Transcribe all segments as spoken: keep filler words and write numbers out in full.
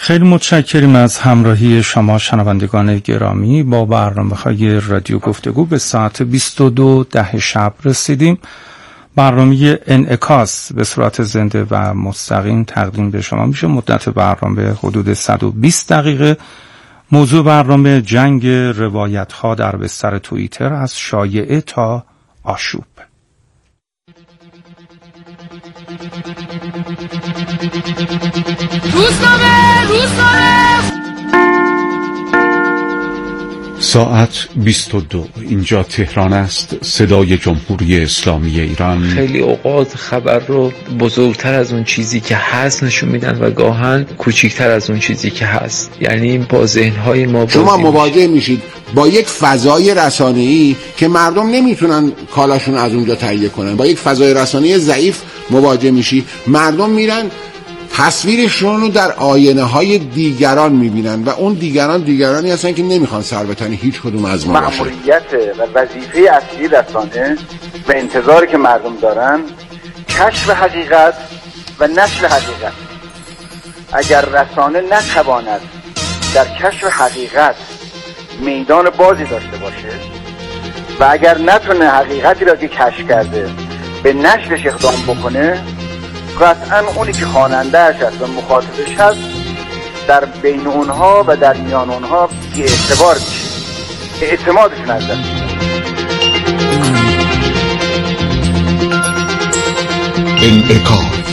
خیلی متشکریم از همراهی شما شنوندگان گرامی. با برنامه‌های رادیو گفتگو به ساعت بیست و دو ده شب رسیدیم. برنامه انعکاس به صورت زنده و مستقیم تقدیم به شما میشه. مدت برنامه حدود صد و بیست دقیقه. موضوع برنامه جنگ روایت‌ها در بستر توییتر از شایعه تا آشوب. روزنامه روزنامه ساعت بیست و دو. اینجا تهران است، صدای جمهوری اسلامی ایران. خیلی اوقات خبر رو بزرگتر از اون چیزی که هست نشون میدن و گاهن کوچیکتر از اون چیزی که هست. یعنی با ذهن‌های ما شما مواجه میشید با یک فضای رسانه‌ای که مردم نمیتونن کالاشون از اونجا تهیه کنن. با یک فضای رسانه‌ای ضعیف مواجه میشی، مردم میرن تصویرشون رو در آینه های دیگران میبینن و اون دیگران دیگرانی هستن که نمیخوان سر بتنی هیچ کدوم از ما باشه. مأموریت و وظیفه اصلی رسانه و انتظاری که مردم دارن کشف حقیقت و نشر حقیقت. اگر رسانه نتواند در کشف حقیقت میدان بازی داشته باشه و اگر نتونه حقیقتی را که کشف کرده به نشرش اقدام بکنه، قطعاً اونی که خواننده‌اش هست و مخاطبش هست در بین اونها و در میان اونها بی اعتبار میشه، اعتمادشون از دست انعکاس.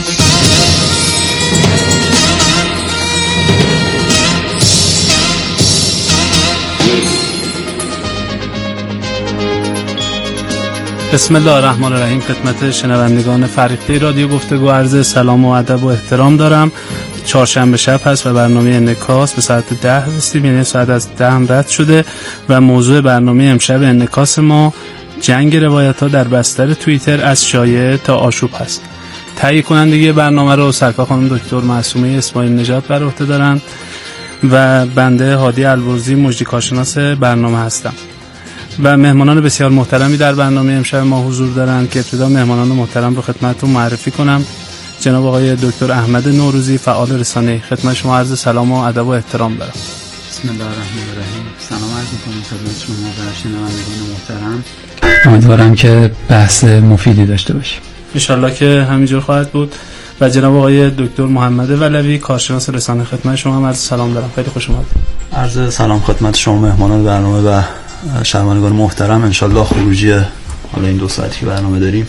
بسم الله الرحمن الرحیم. خدمت شنوندگان فریقه رادیو گفتگو عرض سلام و ادب و احترام دارم. چهارشنبه شب هست و برنامه انعکاس به ساعت ده رسیدیم، یعنی ساعت از ده هم رد شده و موضوع برنامه امشب انعکاس ما جنگ روایت‌ها در بستر توییتر از شایعه تا آشوب هست. تهیه کنندگی برنامه رو سرکار خانم دکتر معصومه اسماعیل نژاد بر عهده دارند و بنده هادی البرزی مجری کارشناس برنامه هستم و مهمانان بسیار محترمی در برنامه امشب ما حضور دارند که ابتدا مهمانان محترم رو خدمتتون معرفی کنم. جناب آقای دکتر احمد نوروزی، فعال رسانه‌ای، خدمت شما عرض سلام و ادب و احترام دارم. بسم الله الرحمن الرحیم. سلام عرض می‌کنم خدمت شما و شنوندگان محترم. امیدوارم که بحث مفیدی داشته باشیم. ان شاءالله که همینجور خواهد بود. و جناب آقای دکتر محمد ولوی، کارشناس رسانه، خدمت شما هم عرض سلام دارم. خیلی خوش اومدید. عرض سلام خدمت شما مهمانان برنامه و شنوندگان محترم. انشالله خروجی حالا این دو ساعتی برنامه داریم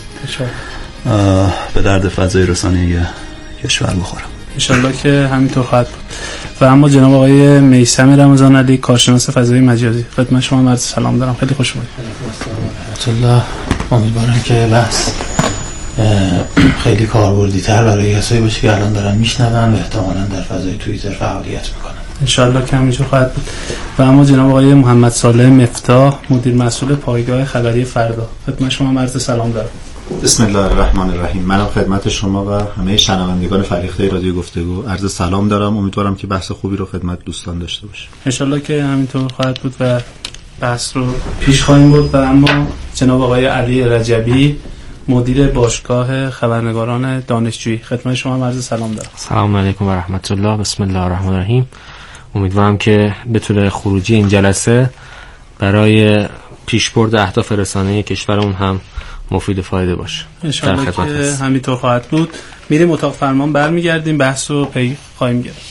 به درد فضای رسانه‌ای کشور بخورم انشالله که همینطور خواهد بود. و اما جناب آقای میثم رمضان علی، کارشناس فضای مجازی، خدمت شما عرض سلام دارم. خیلی خوش اومدید. الله امیدوارم که بحث خیلی کاربردی تر برای کسایی باشه که الان دارن میشنون و احتمالاً در فضای توییتر فعالیت میکنن. انشالله که همینجور خواهد بود. و اما جناب آقای محمد صالح مفتاح، مدیر مسئول پایگاه خبری فردا، خدمت شما عرض سلام دارم. بسم الله الرحمن الرحیم. منم خدمت شما و همه شنوندگان فریقه رادیو گفتگو عرض سلام دارم. امیدوارم که بحث خوبی رو خدمت دوستان داشته باشیم. انشالله که همینطور خواهد بود و بحث رو پیش خواهیم برد. و اما جناب آقای علی رجبی، مدیر باشگاه خبرنگاران دانشجویی، خدمت شما عرض سلام دارم. سلام علیکم و رحمت الله. بسم الله الرحمن الرحیم. امیدوارم که به طور خروجی این جلسه برای پیشبرد اهداف رسانه‌ای کشورمون هم مفید و فایده باشه. انشالله که همینطور خواهد بود. میریم اتاق فرمان، برمیگردیم بحث رو پی خواهیم گرفت.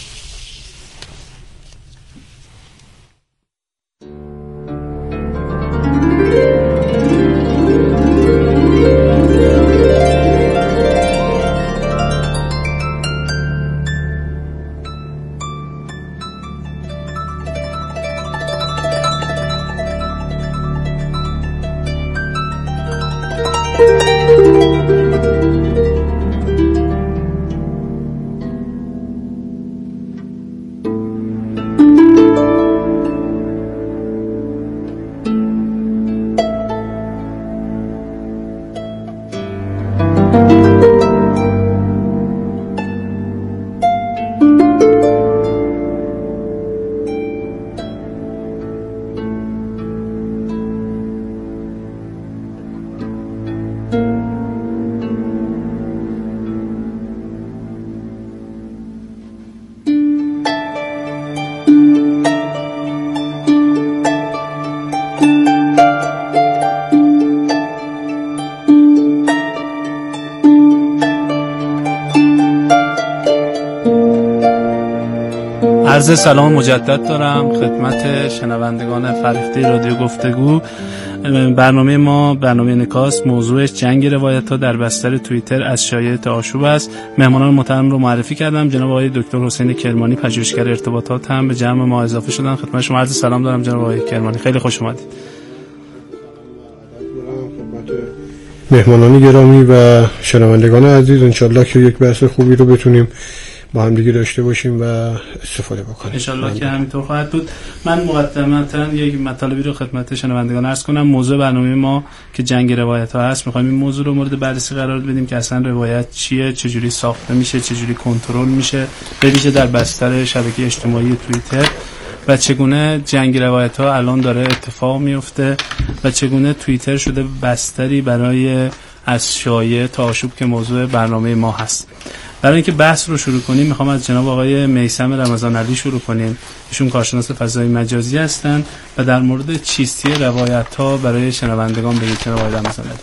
عرض سلام مجدد دارم خدمت شنوندگان فریخته رادیو گفتگو. برنامه ما برنامه انعکاس موضوعش جنگ روایت‌ها در بستر توییتر از شایعه تا آشوب است. مهمانان محترم رو معرفی کردم. جناب آقای دکتر حسین کرمانی پژوهشگر ارتباطات هم به جمع ما اضافه شدن. خدمت شما عرض سلام دارم جناب آقای کرمانی، خیلی خوش اومدید. مهمانان گرامی و شنوندگان عزیز، انشالله که یک بحث خوبی رو بتونیم با هم دیگه داشته باشیم و استفاده بکنیم. انشالله که همینطور خواهد بود. من مقدمتاً یک مطالبی رو خدمت شنوندگان عرض کنم. موضوع برنامه ما که جنگ روایت ها هست، میخوایم این موضوع رو مورد بررسی قرار بدیم که اصلا روایت چیه، چجوری ساخته میشه، چجوری کنترل میشه، به ویژه در بستر شبکه اجتماعی توییتر، و چگونه جنگ روایت ها الان داره اتفاق میفته و چگونه توییتر شده بستری برای از شایعه تا آشوب که موضوع برنامه ما هست. برای اینکه بحث رو شروع کنیم میخوام از جناب آقای میثم رمضان علی شروع کنیم. ایشون کارشناس فضای مجازی هستند و در مورد چیستی روایت ها برای شنوندگان بگید جناب آقای رمضان علی.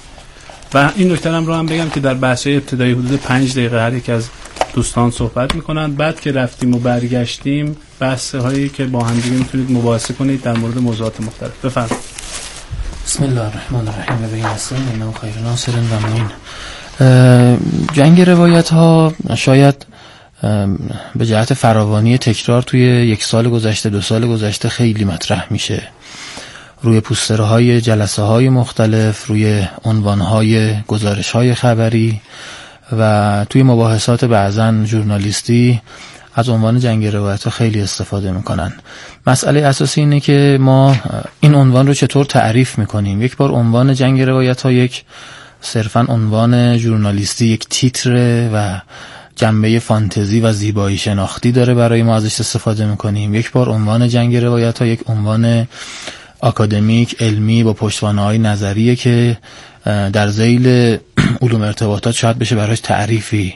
و این نکته هم رو هم بگم که در بحث ابتدایی حدود پنج دقیقه هر یک از دوستان صحبت میکنن. بعد که رفتیم و برگشتیم بحث هایی که با هم دیگه میتونید مباحثه کنید در مورد موضوعات مختلف. بفرمایید. بسم الله الرحمن الرحیم. و به نصر اینه خیر ناصر و معین. جنگ روایت ها شاید به جهت فراوانی تکرار توی یک سال گذشته، دو سال گذشته خیلی مطرح میشه. روی پوسترهای جلسه های مختلف، روی عنوان های گزارش های خبری و توی مباحثات بعضن ژورنالیستی از عنوان جنگ روایت ها خیلی استفاده میکنن. مسئله اساسی اینه که ما این عنوان رو چطور تعریف میکنیم. یک بار عنوان جنگ روایت ها یک صرفاً عنوان ژورنالیستی، یک تیتر و جنبه فانتزی و زیبایی شناختی داره برای ما ازش استفاده میکنیم. یک بار عنوان جنگ روایت ها یک عنوان آکادمیک علمی با پشتوانه‌های نظریه که در ذیل علوم ارتباطات شاید بشه براش تعریفی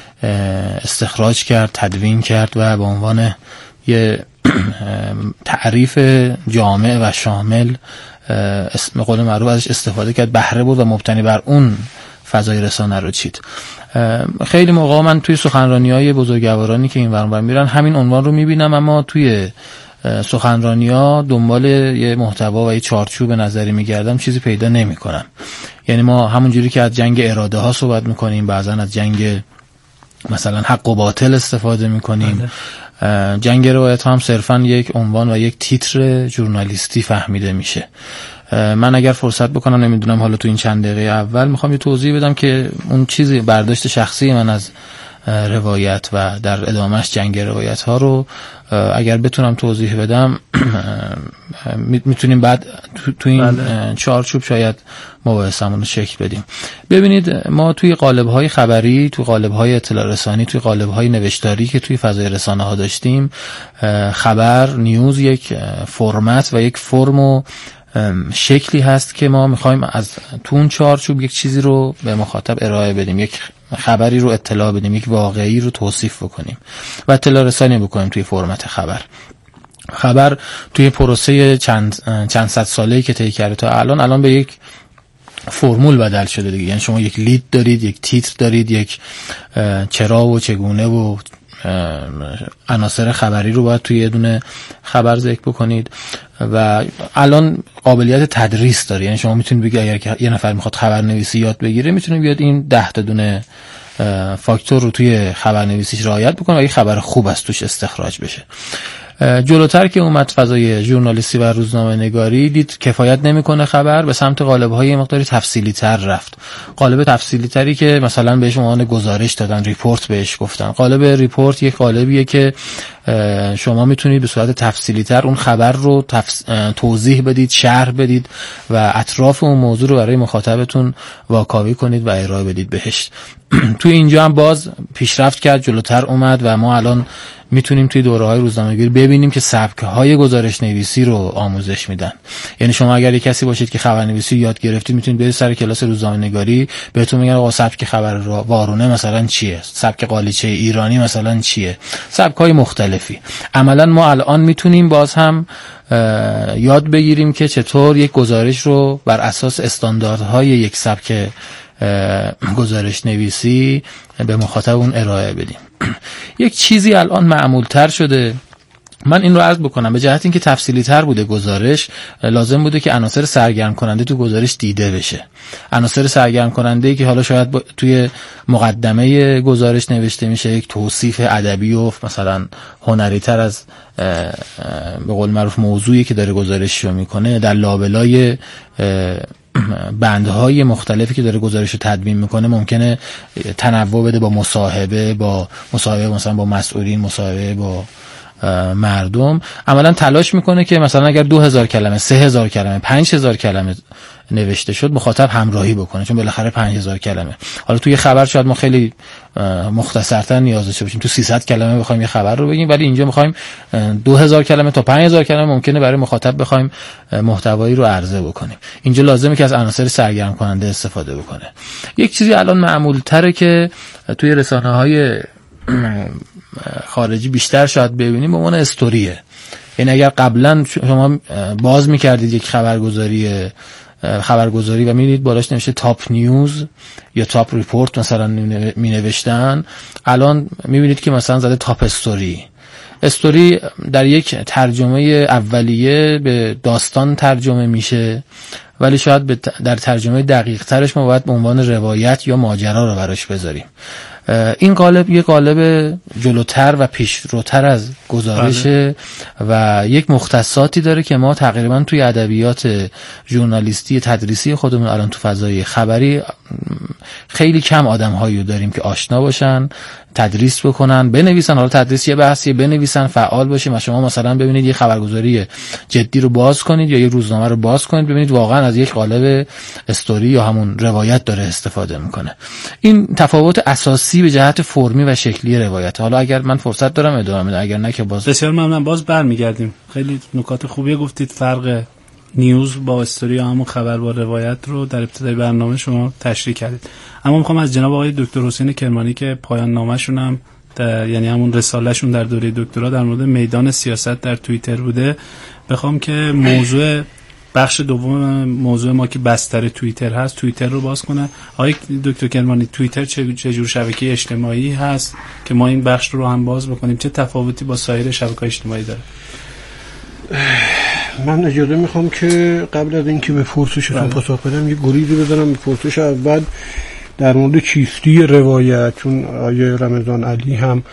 استخراج کرد، تدوین کرد و به عنوان یه تعریف جامع و شامل اسم قول معروف ازش استفاده کرد، بهره بود و مبتنی بر اون فضای رسانه رو چید. خیلی موقع من توی سخنرانی‌های بزرگوارانی که این ور اون ور میرن همین عنوان رو میبینم، اما توی سخنرانی‌ها دنبال یه محتوا و یه چارچوب نظری میگردم چیزی پیدا نمی‌کنم. یعنی ما همونجوری که از جنگ اراده ها صحبت میکنیم، بعضا از جنگ مثلا حق و باطل استفاده میکنیم، جنگ روایت ها هم صرفا یک عنوان و یک تیتر ژورنالیستی فهمیده میشه. من اگر فرصت بکنم، نمیدونم حالا تو این چند دقیقه اول میخوام یه توضیح بدم که اون چیزی برداشت شخصی من از روایت و در ادامهش جنگ روایت ها رو اگر بتونم توضیح بدم میتونیم بعد تو, تو این بله. چارچوب شاید مباحثمون رو شکل بدیم. ببینید ما توی قالب‌های خبری، توی قالب‌های اطلاع رسانی، توی قالب‌های نوشتاری که توی فضای رسانه ها داشتیم، خبر نیوز یک فرمت و یک فرم و شکلی هست که ما میخوایم از تو اون چارچوب یک چیزی رو به مخاطب ارائه بدیم، یک خبری رو اطلاع بدیم، یک واقعی رو توصیف بکنیم و اطلاع رسانی بکنیم توی فرمت خبر. خبر توی پروسه چند چند صد ساله‌ای که طی کرده تا الان الان به یک فرمول بدل شده دیگه. یعنی شما یک لید دارید، یک تیتر دارید، یک چرا و چگونه و عناصر خبری رو باید توی یه دونه خبر ذکر بکنید و الان قابلیت تدریس داره. یعنی شما میتونید بگید اگر که یه نفر میخواد خبرنویسی یاد بگیره میتونه بیاد این ده تا دونه فاکتور رو توی خبرنویسیش رعایت بکنه و یه خبر خوب از توش استخراج بشه. جلوتر که اومد فضای ژورنالیستی و روزنامه نگاری، دید کفایت نمیکنه خبر، به سمت قالب‌های مقداری تفصیلی تر رفت. قالب تفصیلی تری که مثلا بهش عنوان گزارش دادن، ریپورت بهش گفتن. قالب ریپورت یک قالبیه که شما میتونید به صورت تفصیلی تر اون خبر رو تفس... توضیح بدید، شرح بدید و اطراف اون موضوع رو برای مخاطبتون واکاوی کنید و ارائه بدید بهش. توی اینجا هم باز پیشرفت کرد، جلوتر اومد و ما الان میتونیم توی دوره‌های روزنامه‌نگاری ببینیم که سبک‌های گزارش نویسی رو آموزش میدن. یعنی شما اگر یک کسی باشید که خبرنویسی یاد گرفتید، میتونید برید سر کلاس روزنامه‌نگاری بهتون میگن آقا سبک خبر وارونه مثلا چیه، سبک قالیچه ایرانی مثلا چیه، سبک‌های مختلفی. عملاً ما الان میتونیم باز هم یاد بگیریم که چطور یک گزارش رو بر اساس استانداردهای یک سبک گزارش نویسی به مخاطب اون ارائه بدیم. یک چیزی الان معمول‌تر شده. من این رو عرض بکنم به جهت اینکه تفصیلی تر بوده گزارش، لازم بوده که عناصر سرگرم کننده تو گزارش دیده بشه. عناصر سرگرم کننده که حالا شاید توی مقدمه گزارش نوشته میشه، یک توصیف ادبی و مثلا هنری تر از به قول معروف موضوعی که داره گزارش رو میکنه، در لابلای بندهای مختلفی که داره گزارش رو تدوین میکنه ممکنه تنوع بده با مصاحبه، با مصاحبه مثلا با مسئولین، مصاحبه با مردم. عملا تلاش میکنه که مثلا اگر دو هزار کلمه، سه هزار کلمه، پنج هزار کلمه نوشته شد مخاطب همراهی بکنه، چون بالاخره پنج هزار کلمه. حالا توی خبر شاید ما خیلی مختصرتر نیاز داشته باشیم، تو سیصد کلمه بخوایم یه خبر رو بگیم، ولی اینجا میخوایم دو هزار کلمه تا پنج هزار کلمه ممکنه برای مخاطب بخوایم محتوایی رو عرضه بکنیم. اینجا لازمه که از عناصر سرگرم کننده استفاده بکنه. یک چیزی الان معمول تره که توی رسانه‌های خارجی بیشتر شاید ببینیم به عنوان استوریه. یعنی اگر قبلا شما باز میکردید یک خبرگزاری خبرگزاری و میدید بالاش نوشته تاپ نیوز یا تاپ ریپورت مثلا می نوشتن، الان میبینید که مثلا زده تاپ استوری. استوری در یک ترجمه اولیه به داستان ترجمه میشه، ولی شاید در ترجمه دقیق ترش ما باید به عنوان روایت یا ماجرا رو براش بذاریم. این قالب یک قالب جلوتر و پیشروتر از گزارشه و یک مختصاتی داره که ما تقریبا توی ادبیات ژورنالیستی تدریسی خودمون الان تو فضای خبری خیلی کم آدم‌هایی رو داریم که آشنا باشن، تدریس بکنن، بنویسن. حالا تدریس یه بحثیه، بنویسن، فعال باشیم. و شما مثلا ببینید یه خبرگزاری جدی رو باز کنید یا یه روزنامه رو باز کنید، ببینید واقعا از یک قالب استوری یا همون روایت داره استفاده میکنه. این تفاوت اساسی به جهت فرمی و شکلی روایت. حالا اگر من فرصت دارم ادامه میدم، اگر نه که باز بسیار ممنون. باز برمیگردیم. خیلی نکات خوبی گفتید. فرق نیوز با استوری یا همون خبر با روایت رو در ابتدای برنامه شما تشریح کردید. اما میخوام از جناب آقای دکتر حسین کرمانی که پایان نامه‌شون هم یعنی همون رساله‌شون در دوره دکترا در مورد میدان سیاست در توییتر بوده، بخوام که موضوع بخش دوم موضوع ما که بستر توییتر هست، توییتر رو باز کنه. آقای دکتر کرمانی، توییتر چه چه جور شبکه اجتماعی هست که ما این بخش رو هم باز بکنیم؟ چه تفاوتی با سایر شبکه‌های اجتماعی داره؟ من اجازه میخوام که قبل از اینکه به پرسشتون پاسخ بدم یه گریزی بزنم به پرسش اول در مورد چیستی روایت، چون آیه رمضان علی هم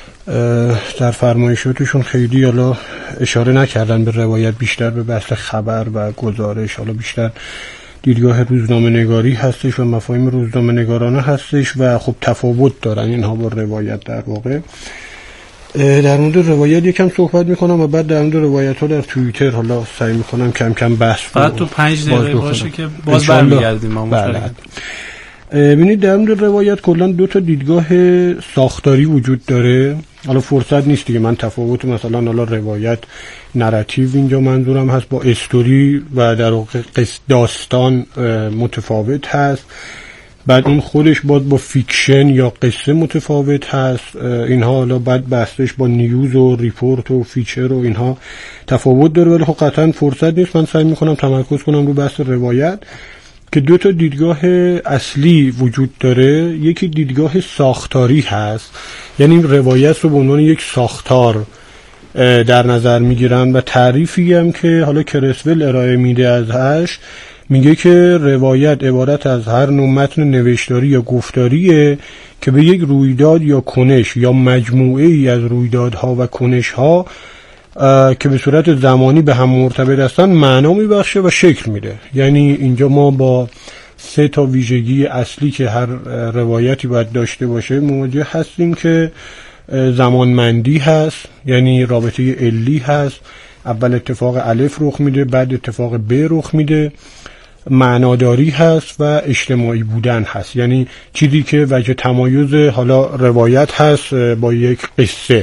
در فرمایشاتشون خیلی حالا اشاره نکردن به روایت، بیشتر به بحث خبر و گزارش، حالا بیشتر دیدگاه روزنامه نگاری هستش و مفاهیم روزنامه نگارانه هستش و خب تفاوت دارن اینها با روایت. در واقع در مورد روایت یکم صحبت میکنم و بعد در مورد روایت ها در توییتر حالا سعی میکنم کم کم بحث فقط تو پنج دقیقه باشه که باز برمیگردیم. ما بله. ببینید در مورد روایت کلا دو تا دیدگاه ساختاری وجود داره. حالا فرصت نیست دیگه من تفاوت مثلا حالا روایت نراتیو اینجا منظورم هست با استوری و در واقع داستان متفاوت هست. بعد اون خودش باید با فیکشن یا قصه متفاوت هست. اینها حالا بعد بحثش با نیوز و ریپورت و فیچر و اینها تفاوت داره، ولی خب قطعا فرصت نیست. من سعی میکنم تمرکز کنم رو بحث روایت که دو تا دیدگاه اصلی وجود داره. یکی دیدگاه ساختاری هست، یعنی روایت رو به عنوان یک ساختار در نظر میگیرن و تعریفی هم که حالا کرسول ارائه میده ازش میگه که روایت عبارت از هر نوع متن نوشتاری یا گفتاریه که به یک رویداد یا کنش یا مجموعه ای از رویدادها و کنشها که به صورت زمانی به هم مرتبط هستن معنا میبخشه و شکل میده. یعنی اینجا ما با سه تا ویژگی اصلی که هر روایتی باید داشته باشه مواجه هستیم که زمانمندی هست، یعنی رابطه علی هست، اول اتفاق الف رخ میده بعد اتفاق ب رخ میده، معناداری هست و اجتماعی بودن هست، یعنی چیزی که وجه تمایز حالا روایت هست با یک قصه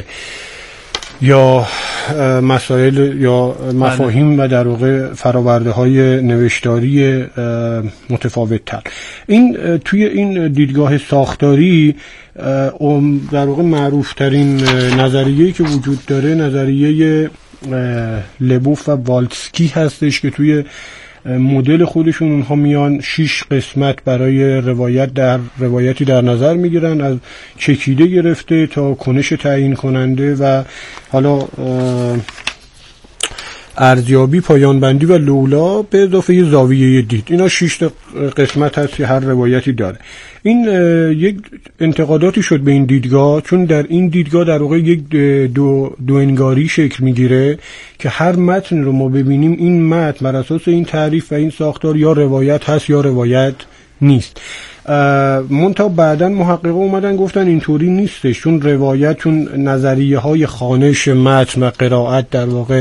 یا مسائل یا مفاهیم و در واقع فراورده های نوشتاری متفاوت تر. این توی این دیدگاه ساختاری در واقع معروف ترین نظریه‌ای که وجود داره نظریه لبوف و والتسکی هستش که توی مدل خودشون اونها میان شش قسمت برای روایت در روایتی در نظر میگیرن، از چکیده گرفته تا کنش تعیین کننده و حالا ارزیابی، پایان بندی و لولا به اضافه زاویه دید. اینا شش قسمت هست که هر روایتی داره. این یک انتقاداتی شد به این دیدگاه، چون در این دیدگاه در واقع یک دو دو انگاری شکل میگیره که هر متن رو ما ببینیم این متن بر اساس این تعریف و این ساختار یا روایت هست یا روایت نیست. منتها بعداً محققا اومدن گفتن اینطوری نیستش، چون روایت، چون نظریه های خوانش متن و قرائت در واقع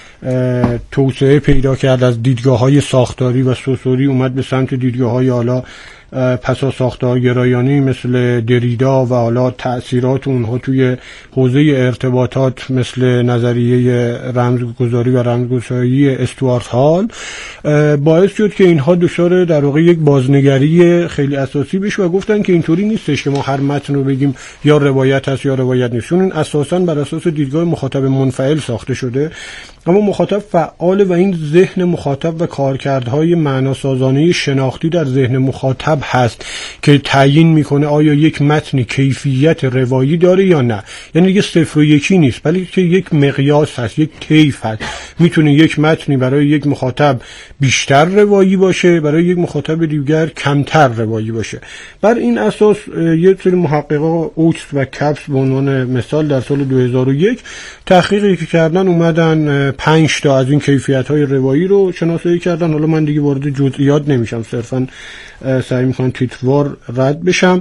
توسعه پیدا کرد، از دیدگاه های ساختاری و سوسوری اومد به سمت دیدگاه های حالا پسا ساختارگرایانه مثل دریدا و حالا تأثیرات اونها توی حوزه ارتباطات مثل نظریه رمزگذاری و رمزگشایی استوارت هال، باعث شد که اینها دچار در واقع یک بازنگری خیلی اساسی بشه و گفتن که اینطوری نیستش که ما هر متن رو بگیم یا روایت هست یا روایت نیست، چون این اساساً بر اساس دیدگاه مخاطب منفعل ساخته شده، اما مخاطب فعال و این ذهن مخاطب و کارکردهای معناسازانه شناختی در ذهن مخاطب هست که تعیین میکنه آیا یک متن کیفیت روایی داره یا نه. یعنی دیگه صفر و یکی نیست، بلکه که یک مقیاس هست، یک طیف هست. میتونه یک متنی برای یک مخاطب بیشتر روایی باشه، برای یک مخاطب دیگر کمتر روایی باشه. بر این اساس یک سری محققا اوکس و کپس به عنوان مثال در سال دو هزار و یک تحقیقی که کردن اومدن پنج تا از این کیفیت‌های روایی رو شناسایی کردن. حالا من دیگه وارد جزئیات نمیشم، صرفاً سعی میکنم تیتروار رد بشم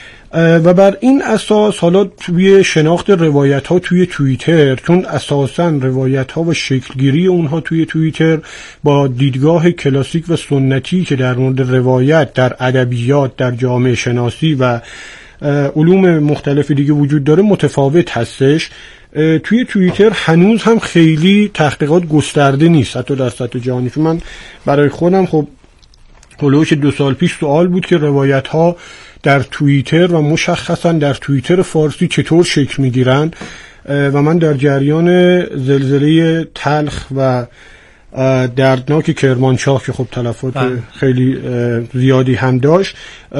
و بر این اساس حالا توی شناخت روایت ها توی توییتر، چون اساساً روایت ها و شکلگیری اونها توی توییتر با دیدگاه کلاسیک و سنتی که در مورد روایت در ادبیات، در جامعه شناسی و علوم مختلف دیگه وجود داره متفاوت هستش. توی توییتر هنوز هم خیلی تحقیقات گسترده نیست حتی در سطح جهانی. چون من برای خودم خب هلوش دو سال پیش سوال بود که روایت ها در توییتر و مشخصا در توییتر فارسی چطور شکل میگیرن و من در جریان زلزله تلخ و دردناک کرمانشاه که خب تلفات خیلی زیادی هم داشت،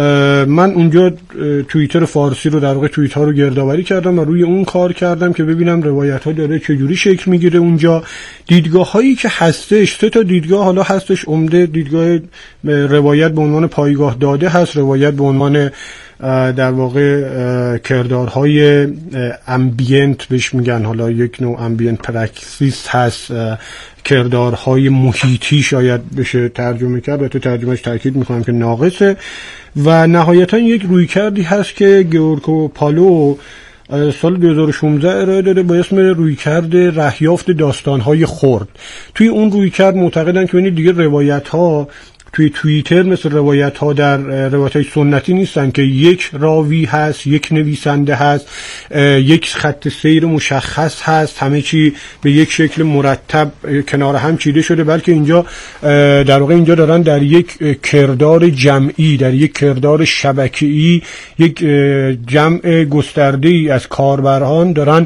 من اونجا توییتر فارسی رو در واقع توییت ها رو گردآوری کردم و روی اون کار کردم که ببینم روایت ها داره چجوری شکل میگیره. اونجا دیدگاه هایی که هستش، سه تا دیدگاه حالا هستش عمده. دیدگاه روایت به عنوان پایگاه داده هست، روایت به عنوان در واقع کردارهای امبینت بهش میگن، حالا یک نوع امبینت پرکسیس هست، کردارهای محیطی شاید بشه ترجمه کرد، البته ترجمهش تاکید میکنم که ناقصه. و نهایتا یک رویکردی هست که گیورکو پالو سال دو هزار و شانزده ارائه داده با اسم رویکرد رهیافت داستانهای خرد. توی اون رویکرد معتقدن که ببینید دیگه روایت ها توی توییتر مثل روایت ها در روایت های سنتی نیستن که یک راوی هست، یک نویسنده هست، یک خط سیر مشخص هست، همه چی به یک شکل مرتب کنار هم چیده شده، بلکه اینجا در واقع اینجا دارن در یک کردار جمعی، در یک کردار شبکه‌ای، یک جمع گسترده‌ای از کاربران دارن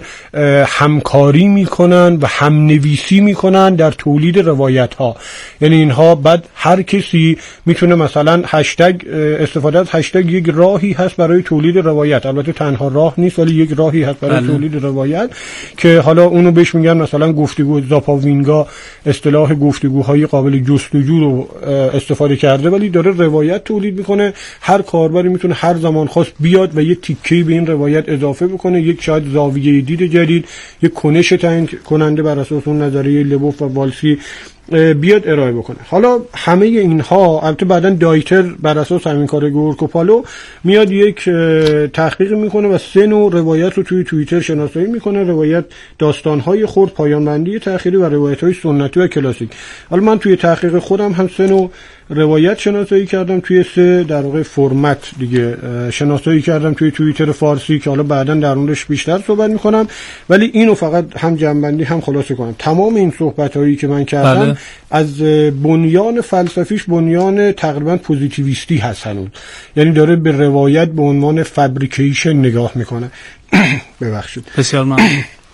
همکاری میکنن و هم نویسی میکنن در تولید روایت ها. یعنی اینها بعد هر کسی میتونه مثلا هشتگ استفاده از هشتگ یک راهی هست برای تولید روایت، البته تنها راه نیست ولی یک راهی هست برای بله. تولید روایت که حالا اونو بهش میگن مثلا گفتگو. زاپاوینگا اصطلاح گفتگوهای قابل جستجو رو استفاده کرده ولی داره روایت تولید میکنه. هر کاربری میتونه هر زمان خواست بیاد و یه تیکه‌ای به این روایت اضافه بکنه، یک شاید زاویه دید جدید، یک کنش تعیین کننده بر اساس اون نظریه لبوف و والسی بیاد ارائه بکنه. حالا همه اینها البته بعداً دایتر بر اساس همین کار گیورکو پالو میاد یک تحقیق میکنه و سه نوع روایت رو توی توییتر شناسایی میکنه: روایت داستانهای خرد، پایان بندی تأخیری و روایت‌های سنتی و کلاسیک. حالا من توی تحقیق خودم هم سه نوع روایت شناسایی کردم توی سه در واقع فرمت دیگه شناسایی کردم توی توییتر فارسی که حالا بعداً در اونش بیشتر صحبت میکنم، ولی اینو فقط هم جنبندی هم خلاصه کنم. تمام این صحبتایی که من کردم بله. از بنیان فلسفیش بنیان تقریبا پوزیتیویستی هست هنوز، یعنی داره به روایت به عنوان فابریکیشن نگاه میکنه. ببخشید. بسیار ممنون.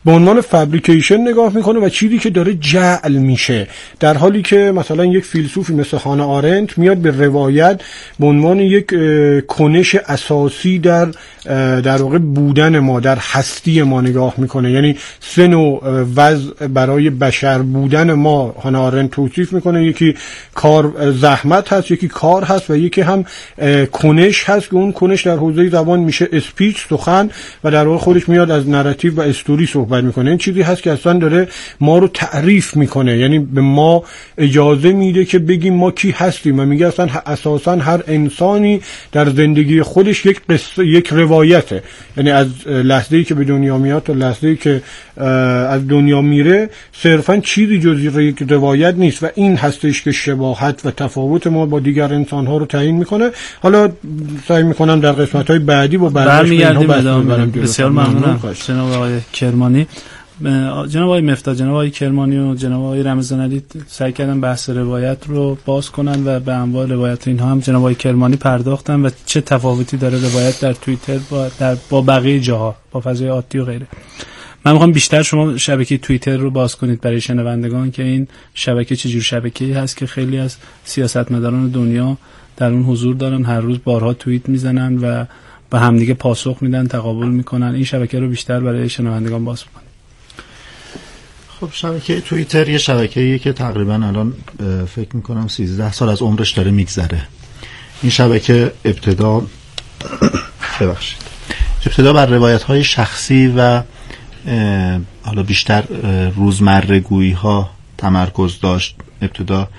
به عنوان فابریکیشن نگاه میکنه و چیزی که داره جعل میشه، در حالی که مثلا یک فیلسوفی مثل هانا آرنت میاد به روایت به عنوان یک کنش اساسی در در واقع بودن ما، در هستی ما نگاه میکنه. یعنی سه نوع وضع برای بشر بودن ما هانا آرنت توصیف میکنه، یکی کار زحمت هست، یکی کار هست و یکی هم کنش هست که اون کنش در حوزه زبان میشه اسپیچ، سخن، و در واقع خودش میاد از نراتیو و استوری صحبت میکنه. این چیزی هست که اصلا داره ما رو تعریف میکنه، یعنی به ما اجازه میده که بگیم ما کی هستیم و میگه اصلا اساسا هر انسانی در زندگی خودش یک قصه، یک روایته. یعنی از لحظه‌ای که به دنیا میاد تا لحظه‌ای که از دنیا میره صرفا چیزی جز یک روایت نیست و این هستش که شباهت و تفاوت ما با دیگر انسان‌ها رو تعیین میکنه. حالا سعی میکنم در قسمت‌های بعدی با برمیگردیم ادامه. بسیار ممنونم جناب آقای کرمانی. جناب آقای مفتاح، جناب آقای کرمانی و جناب آقای رمضانعلی سعی کردن بحث روایت رو باز کنن و به انواع روایت اینها هم جناب آقای کرمانی پرداختن و چه تفاوتی داره روایت در توییتر با در با بقیه جاها، با فضای عادی و غیره. من میخوام بیشتر شما شبکه توییتر رو باز کنید برای شنوندگان که این شبکه چجور شبکه‌ای هست که خیلی از سیاستمداران دنیا در اون حضور دارن، هر روز بارها توییت میزنن و به همدیگه پاسخ میدن، تقابل میکنن. این شبکه رو بیشتر برای شنوندگان باز کنید. خب شبکه توییتر یه شبکه‌ایه که تقریبا الان فکر میکنم سیزده سال از عمرش داره میگذره. این شبکه ابتدا ببخشید ابتدا بر روایت‌های شخصی و حالا بیشتر روزمره‌گویی ها تمرکز داشت. ابتدا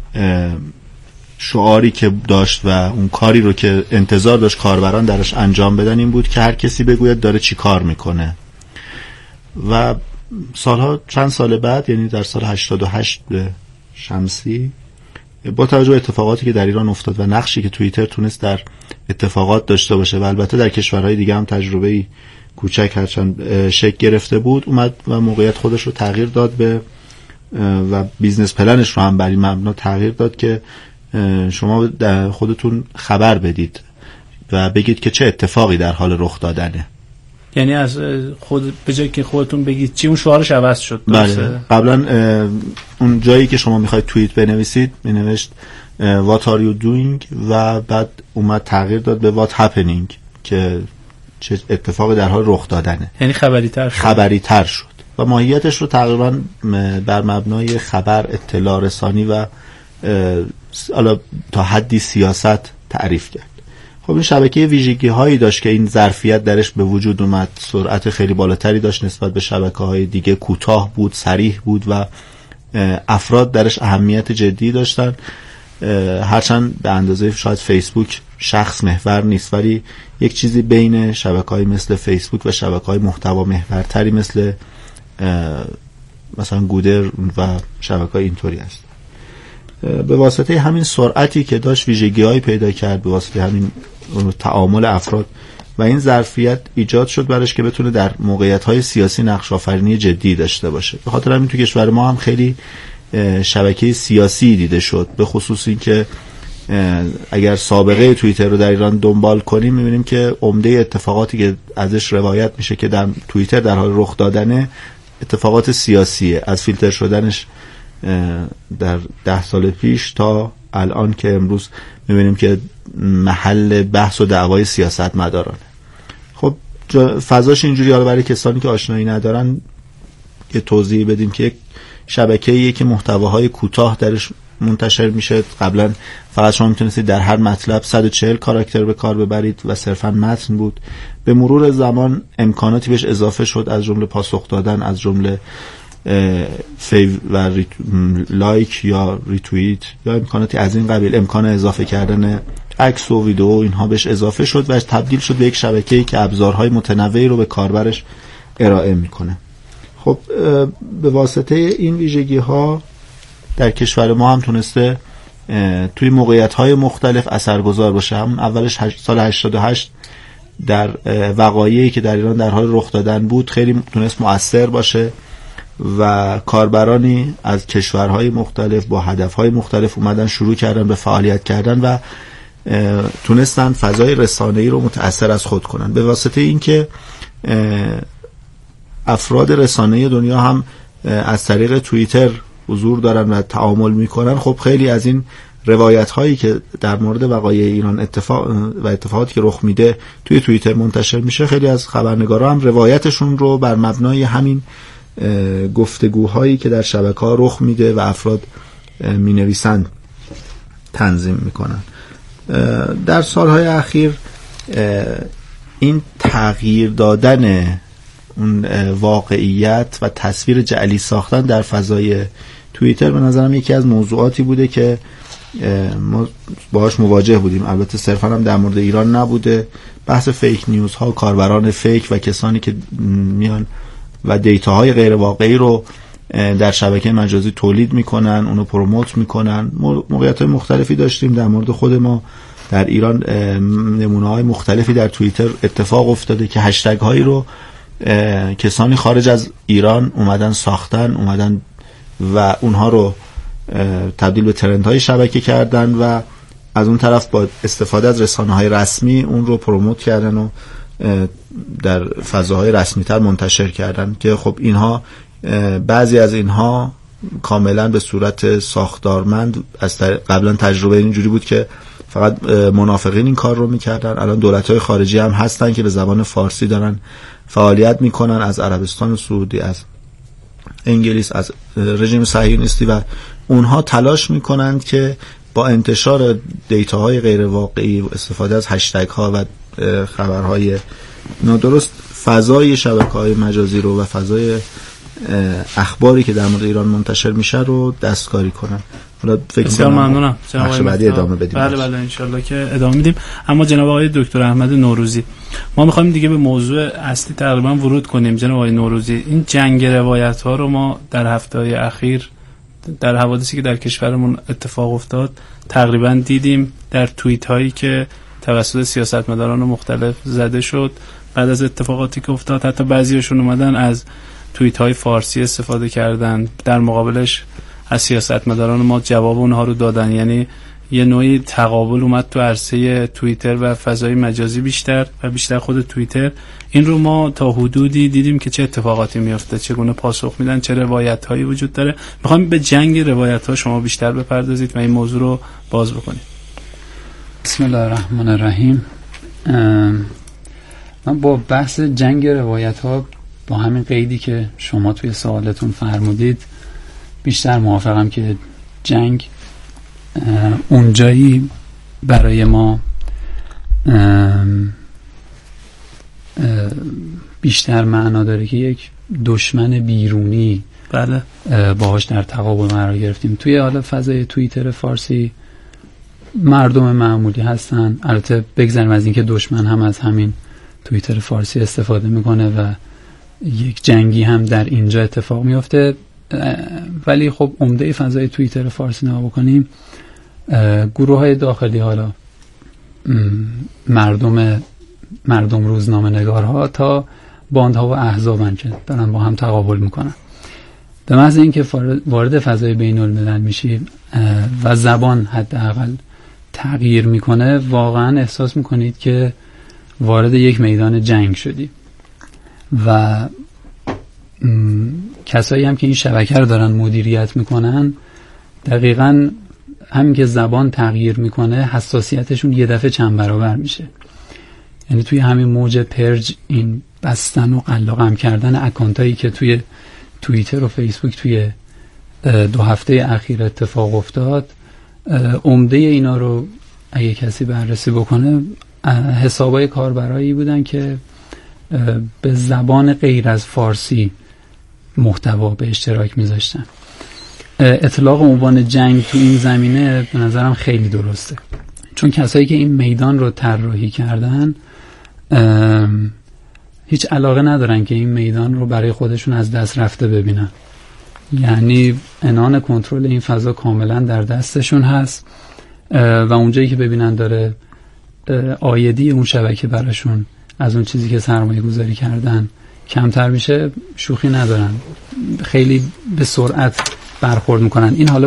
شعاری که داشت و اون کاری رو که انتظار داشت کاربران درش انجام بدن این بود که هر کسی بگوید داره چی کار میکنه. و سالها چند سال بعد، یعنی در سال هشتاد و هشت شمسی، با توجه به اتفاقاتی که در ایران افتاد و نقشی که توییتر تونست در اتفاقات داشته باشه و البته در کشورهای دیگه هم تجربه‌ای کوچک هرچند شکل گرفته بود، اومد و موقعیت خودش رو تغییر داد به و بیزنس پلنش رو هم بر این مبنا تغییر داد که شما خودتون خبر بدید و بگید که چه اتفاقی در حال رخ دادنه. یعنی از خود به جای که خودتون بگید چی، اون شعارش عوض شد. بله. قبلا اون جایی که شما میخواید توییت بنویسید مینوشت what are you doing و بعد اومد تغییر داد به what happening که چه اتفاقی در حال رخ دادنه. یعنی خبری تر شد. خبری تر شد و ماهیتش رو تقریبا بر مبنای خبر، اطلاع رسانی و حالا تا حدی سیاست تعریف کرد. خب این شبکه ویژگی هایی داشت که این ظرفیت درش به وجود اومد. سرعت خیلی بالاتری داشت نسبت به شبکه های دیگه، کوتاه بود، صریح بود و افراد درش اهمیت جدی داشتن. هرچند به اندازه شاید فیسبوک شخص محور نیست، ولی یک چیزی بین شبکه‌های مثل فیسبوک و شبکه‌های محتوا محورتری مثل مثلا گودر و شبکه‌های اینطوری است. به واسطه همین سرعتی که داشت ویژگی‌هایی پیدا کرد، به واسطه همین تعامل افراد و این ظرفیت ایجاد شد برش که بتونه در موقعیت‌های سیاسی نقش آفرینی جدی داشته باشه. به خاطر همین تو کشور ما هم خیلی شبکه سیاسی دیده شد، به خصوص این که اگر سابقه توییتر رو در ایران دنبال کنیم می‌بینیم که عمده اتفاقاتی که ازش روایت میشه که در توییتر در حال رخ دادنه اتفاقات سیاسیه، از فیلتر شدنش در ده سال پیش تا الان که امروز می‌بینیم که محل بحث و دعوای سیاست مدارانه. خب فضاش اینجوری، حالا برای کسانی که آشنایی ندارن که توضیح بدیم که یک شبکه‌ایه که محتواهای کوتاه درش منتشر میشه. قبلا فقط شما میتونستید در هر مطلب صد و چهل کاراکتر به کار ببرید و صرفا متن بود. به مرور زمان امکاناتی بهش اضافه شد، از جمله پاسخ دادن، از جمله فیو و ریت... لایک یا ریتوییت یا امکاناتی از این قبیل، امکان اضافه کردن عکس و ویدیو اینها بهش اضافه شد و تبدیل شد به یک شبکه‌ای که ابزارهای متنوعی رو به کاربرش ارائه میکنه. خب به واسطه این ویژگی ها در کشور ما هم تونسته توی موقعیت های مختلف اثرگذار باشه. همون اولش سال هشتاد و هشت در وقایعی که در ایران در حال رخ دادن بود خیلی تونست مؤثر باشه و کاربرانی از کشورهای مختلف با هدفهای مختلف اومدن شروع کردن به فعالیت کردن و تونستن فضای رسانه‌ای رو متأثر از خود کنن به واسطه اینکه افراد رسانه دنیا هم از طریق توییتر حضور دارن و تعامل میکنن، خب خیلی از این روایت هایی که در مورد وقایع ایران اتفاق و اتفاقاتی که رخ میده توی توییتر منتشر میشه، خیلی از خبرنگارا هم روایتشون رو بر مبنای همین گفتگوهایی که در شبکه‌ها رخ میده و افراد مینویسن تنظیم میکنن. در سالهای اخیر این تغییر دادن اون واقعیت و تصویر جعلی ساختن در فضای توییتر به نظرم یکی از موضوعاتی بوده که ما باهاش مواجه بودیم. البته صرفا هم در مورد ایران نبوده، بحث فیک نیوز ها، کاربران فیک و کسانی که میان و دیتاهای غیر واقعی رو در شبکه مجازی تولید میکنن، اونو پروموت میکنن. موقعیت‌های مختلفی داشتیم در مورد خود ما در ایران، نمونه‌های مختلفی در توییتر اتفاق افتاده که هشتگ هایی رو کسانی خارج از ایران اومدن ساختن، اومدن و اونها رو تبدیل به ترندهای شبکه کردن و از اون طرف با استفاده از رسانه‌های رسمی اون رو پروموت کردن و در فضاهای رسمی‌تر منتشر کردن که خب اینها بعضی از اینها کاملا به صورت ساختارمند از قبلا تجربه اینجوری بود که فقط منافقین این کار رو میکردن. الان دولت‌های خارجی هم هستن که به زبان فارسی دارن فعالیت میکنن، از عربستان سعودی، از انگلیس، از رژیم صهیونیستی، و اونها تلاش میکنند که با انتشار دیتاهای غیر واقعی و استفاده از هشتگ ها و خبرهای نادرست فضای شبکه‌های مجازی رو و فضای اخباری که در مورد ایران منتشر میشه رو دستکاری کنن. حالا فکر بسیار ممنونم. بخش بعدی ادامه بدیم. بله بله انشالله که ادامه میدیم. اما جناب آقای دکتر احمد نوروزی، ما میخوایم دیگه به موضوع اصلی تقریبا ورود کنیم. جناب آقای نوروزی، این جنگ روایت ها رو ما در هفته‌های اخیر در حوادثی که در کشورمون اتفاق افتاد تقریبا دیدیم، در توییت هایی که توسط سیاستمداران مختلف زده شد بعد از اتفاقاتی که افتاد. حتی بعضیاشون اومدن از توییت های فارسی استفاده کردن، در مقابلش از سیاستمداران ما جواب اونها رو دادن. یعنی یه نوعی تقابل اومد تو عرصه توییتر و فضای مجازی بیشتر و بیشتر خود توییتر. این رو ما تا حدودی دیدیم که چه اتفاقاتی میفته، چگونه پاسخ میدن، چه روایت هایی وجود داره. میخوام به جنگ روایت ها شما بیشتر بپردازید و این موضوع رو باز بکنید. بسم الله الرحمن الرحیم. من با بحث جنگ روایت ها با همین قیدی که شما توی سوالتون فرمودید بیشتر موافقم که جنگ اونجایی برای ما بیشتر معنا داره که یک دشمن بیرونی بله باهاش در تقابل قرار گرفتیم. توی حالا فضای توییتر فارسی مردم معمولی هستن، البته بگذاریم از اینکه دشمن هم از همین توییتر فارسی استفاده میکنه و یک جنگی هم در اینجا اتفاق میفته، ولی خب عمده فضای توییتر فارسی نگاه بکنیم گروه های داخلی، حالا مردم مردم روزنامه نگارها تا باندها و احزابن که دارن با هم تقابل میکنن. به محض اینکه وارد فضای بین الملل میشی و زبان حداقل تغییر میکنه، واقعا احساس میکنید که وارد یک میدان جنگ شدی و کسایی هم که این شبکه رو دارن مدیریت میکنن دقیقاً همین که زبان تغییر میکنه حساسیتشون یه دفعه چند برابر میشه. یعنی توی همین موج پرج، این بستن و قلقم کردن اکانتایی که توی توییتر و فیسبوک توی دو هفته اخیر اتفاق افتاد، عمده اینا رو اگه کسی بررسی بکنه حسابای کاربرایی بودن که به زبان غیر از فارسی محتوا به اشتراک میذاشتن. اطلاق عنوان جنگ تو این زمینه به نظرم خیلی درسته، چون کسایی که این میدان رو طراحی کردن هیچ علاقه ندارن که این میدان رو برای خودشون از دست رفته ببینن. یعنی عنان کنترل این فضا کاملا در دستشون هست و اونجایی که ببینن داره آیدی اون شبکه براشون از اون چیزی که سرمایه گذاری کردن کمتر میشه، شوخی ندارن، خیلی به سرعت برخورد میکنن. این حالا